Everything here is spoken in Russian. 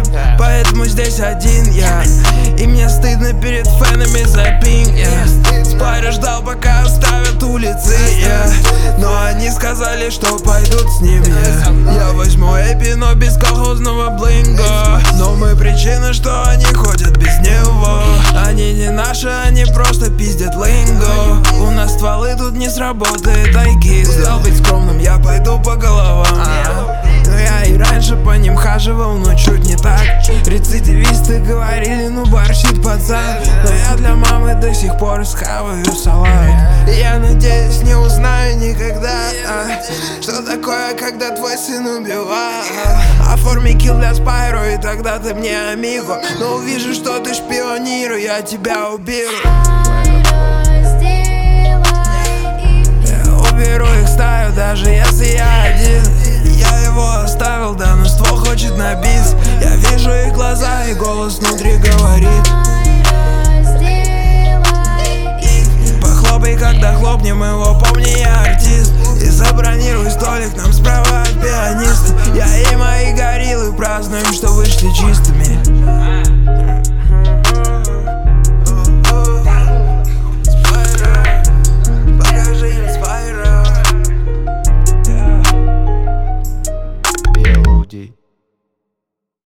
рэп, поэтому здесь один я. И мне стыдно перед фэнами за пинг, Спайра ждал, пока оставят улицы, но они сказали, что пойдут с ним, Я возьму эпи, но без колхозного блинга. Но мы причина, что они ходят без него. Они не наши, они просто пиздят линго. У нас стволы тут не сработает айки. Стал быть скромным, я пойду по головам. Но я и раньше по ним хаживал, но чуть не так. Рецидивисты говорили, ну борщит пацан. Но я для мамы до сих пор схаваю салат. И я надеюсь, не узнаю никогда, что такое, когда твой сын убивает. Оформи килл для Спайро, и тогда ты мне амиго. Но увижу, что ты шпионируй, я тебя уберу. Я уберу их стаю, даже если я один. Я его оставил, да, но ствол хочет на бис. Я вижу их глаза, и голос внутри говорит: похлопай, когда хлопнем его, помни, я артист. И забронируй столик нам справа от пианиста. Я и мои гориллы празднуем, что вышли чистыми.